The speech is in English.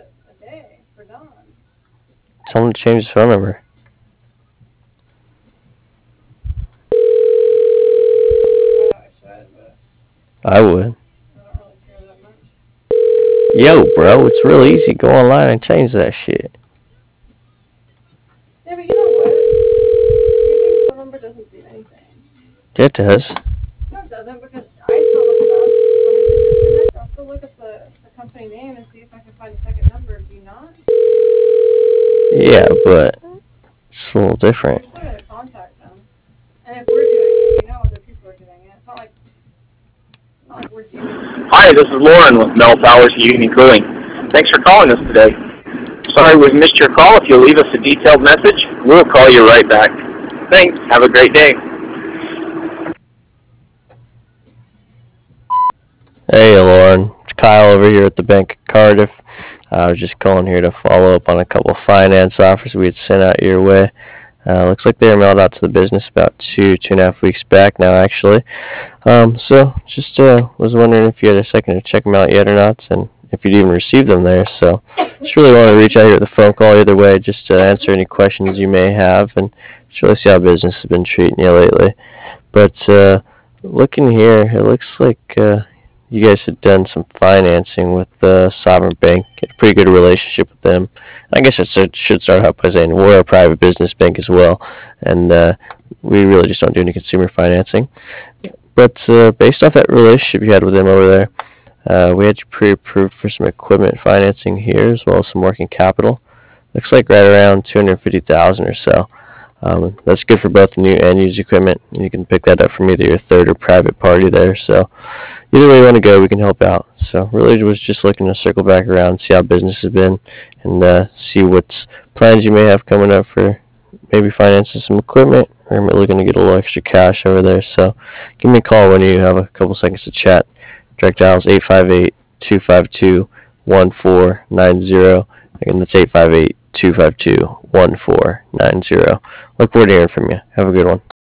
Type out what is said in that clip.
Tell him to change his phone number. I would. Yo, bro, it's real easy. Go online and change that shit. Yeah, but you know what? Changing phone number doesn't do anything. Yeah, it does. No, it doesn't, because I still look it up. When we disconnect, I'll still look up the company name and see if I can find a second number. Do you not? Yeah, but it's a little different. You're still going to contact them. And if we're doing it, you know other people are doing it. It's not like we're doing it. Hi, this is Lauren with Mel Powers Heating and Cooling. Thanks for calling us today. Sorry we missed your call. If you'll leave us a detailed message, we'll call you right back. Thanks. Have a great day. Hey, Lauren. It's Kyle over here at the Bank of Cardiff. I was just calling here to follow up on a couple of finance offers we had sent out your way. Looks like they were mailed out to the business about 2.5 weeks back now, actually. So just was wondering if you had a second to check them out yet or not, and if you'd even received them there. So just really want to reach out here with a phone call either way, just to answer any questions you may have, and just really see how business has been treating you lately. But looking here, it looks like you guys had done some financing with Sovereign Bank. Had a pretty good relationship with them. I guess I should start out by saying we're a private business bank as well, and we really just don't do any consumer financing. But based off that relationship you had with them over there, we had you pre-approved for some equipment financing here as well as some working capital. Looks like right around 250,000 or so. That's good for both new and used equipment. You can pick that up from either your third or private party there. So either way you want to go, we can help out. So really was just looking to circle back around, see how business has been, and see what plans you may have coming up for maybe financing some equipment or looking to get a little extra cash over there. So give me a call when you have a couple seconds to chat. Direct dial is 858-252-1490. Again, that's 858-252-1490. Look forward to hearing from you. Have a good one.